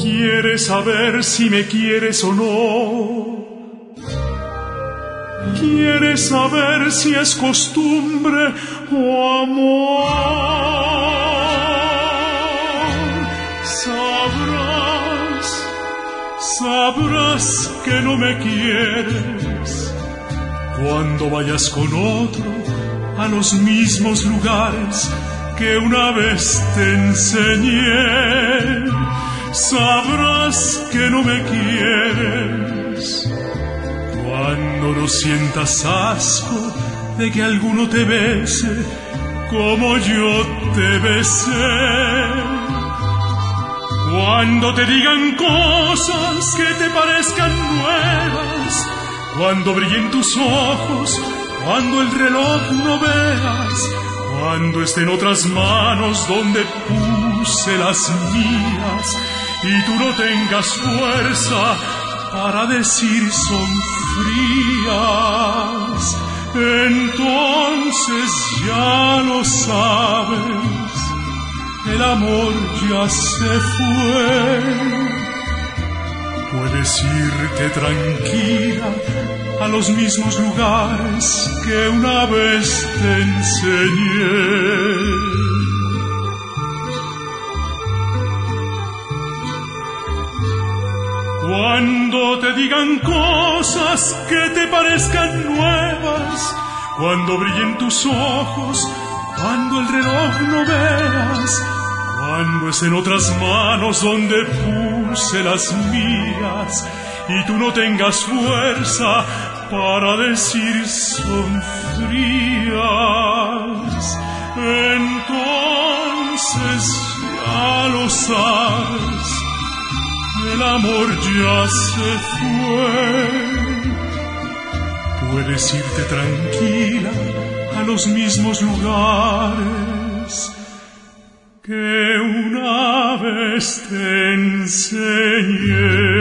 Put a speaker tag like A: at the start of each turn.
A: ¿Quieres saber si me quieres o no? ¿Quieres saber si es costumbre o amor? Sabrás que no me quieres cuando vayas con otro a los mismos lugares que una vez te enseñé. Sabrás que no me quieres cuando no sientas asco de que alguno te bese como yo te besé. Cuando te digan cosas que te parezcan nuevas, cuando brillen tus ojos, cuando el reloj no veas, cuando estén otras manos donde puse las mías y tú no tengas fuerza para decir son frías, entonces ya lo sabes, el amor ya se fue. Puedes irte tranquila a los mismos lugares que una vez te enseñé. Cuando te digan cosas que te parezcan nuevas, cuando brillen tus ojos, cuando el reloj no veas, cuando estén otras manos donde puse las mías y tú no tengas fuerza para decir son frías, entonces ya lo sabes, el amor ya se fue. Puedes irte tranquila a los mismos lugares que una vez te enseñé.